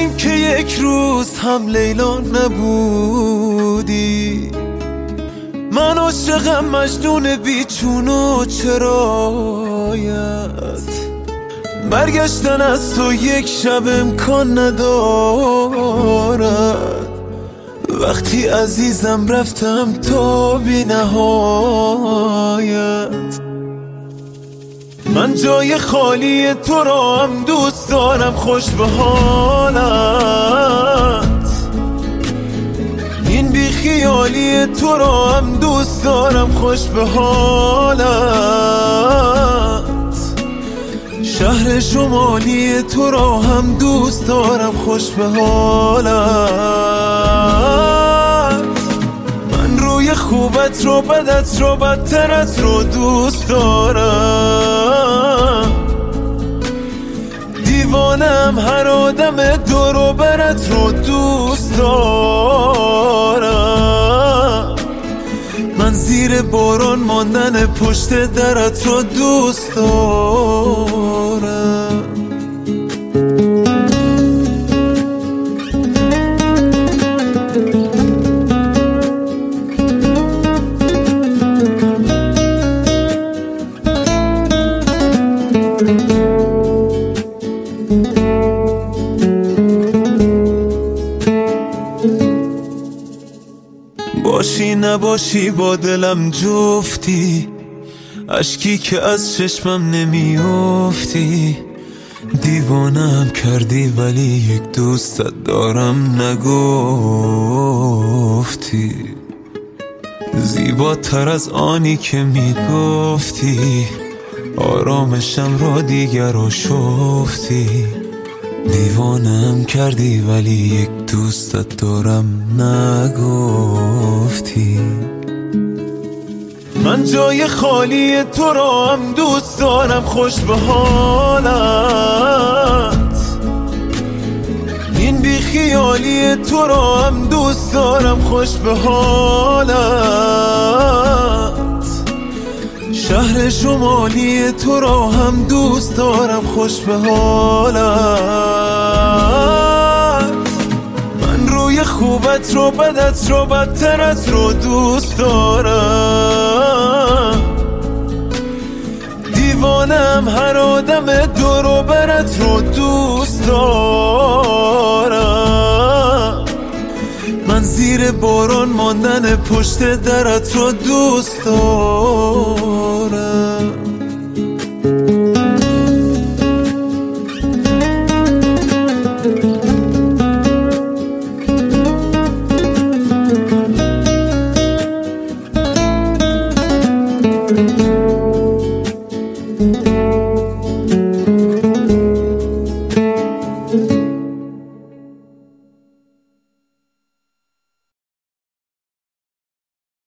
بودیم که یک روز هم لیلا نبودی. من عاشقم مجنون بیچون و چرایت. برگشتن از تو یک شب امکان ندارد. وقتی عزیزم رفتم تا بی نهایت. من جای خالی تو را هم دوست دارم، خوش به حالت. این بی خیالی تو را هم دوست دارم، خوش به حالت. شهر شمالی تو را هم دوست دارم، خوش به حالت. من روی خوبت رو، بدت رو، بدترت رو دوست دارم. دیوانم هر آدم دور و برت رو دوست دارم. من زیر باران ماندن پشت درت رو دوست دارم. باشی نباشی با دلم جفتی، اشکی که از چشمم نمیافتی. دیوانم کردی ولی یک دوستت دارم نگفتی. زیباتر از آنی که میگفتی، آرامشم را دیگر آشفتی. دیوانم کردی ولی یک دوستت دارم نگفتی. من جای خالی تو را هم دوست دارم، خوش به حالت. این بی خیالی تو را هم دوست دارم، خوش به حالت. شهر شمالی تو را هم دوست دارم، خوش به حالت. من روی خوبت رو، بدت رو، بدترت رو دوست دارم. دیوانم هر آدم دور و برت رو دوست دارم. من زیر باران ماندن پشت درت رو دوست دارم.